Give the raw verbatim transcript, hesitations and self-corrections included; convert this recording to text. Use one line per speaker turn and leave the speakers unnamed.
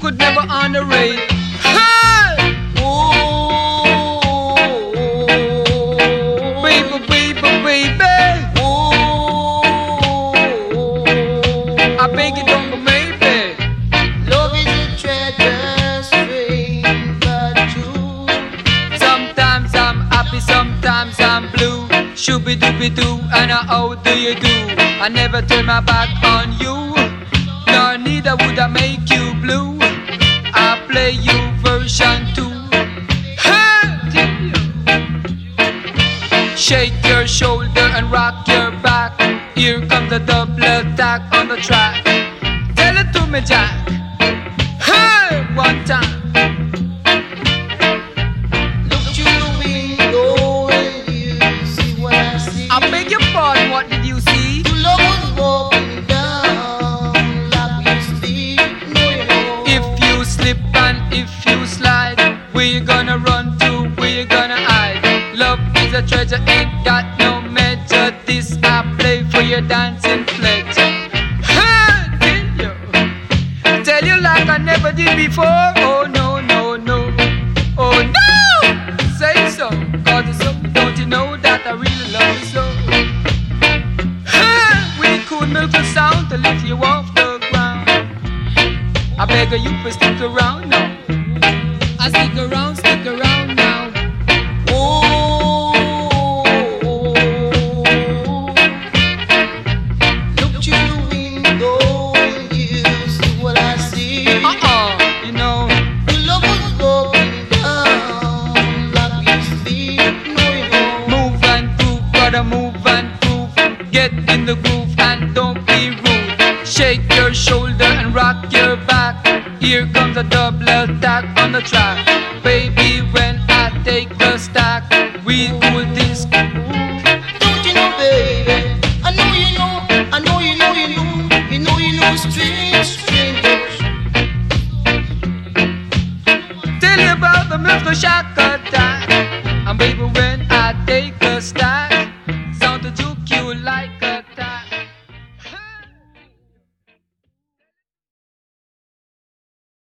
could never underrate. Hey!
Oh,
baby, baby, baby.
oh,
I beg you, don't go maybe.
love is a treasure, strange but true.
Sometimes I'm happy, sometimes I'm blue. Shooby dooby doo, and how do you do? I never turn my back on you, nor neither would I make you blue. I play you version two. Hey! Shake your shoulder and rock your back. Here comes the double attack on the track. Tell it to me, Jack. Hey! One time.
Look through the window and you see what I see.
I beg your pardon, what did you see?
Two lovers walking down like we sleep. No, you know.
If you slip and if you slide, where you gonna run to, where you gonna hide? Love is a treasure, ain't got no measure. This I play for your dancing pleasure. Hey, tell you, tell you like I never did before. Oh no, no, no, oh no. Say so, cause it's so, don't you know that I really love you so. Hey, we could milk the sound to lift you off the ground. I beg of you to stick around now. I stick around, stick around now.
Oh, look through the window and you see what I see.
Uh-uh, you know.
Two lovers walking down like we sleep. No, you know.
Move and groove, brother, move and groove. Get in the groove and don't be rude. Shake your shoulder and rock your back. Here comes a double attack on the track. Baby, when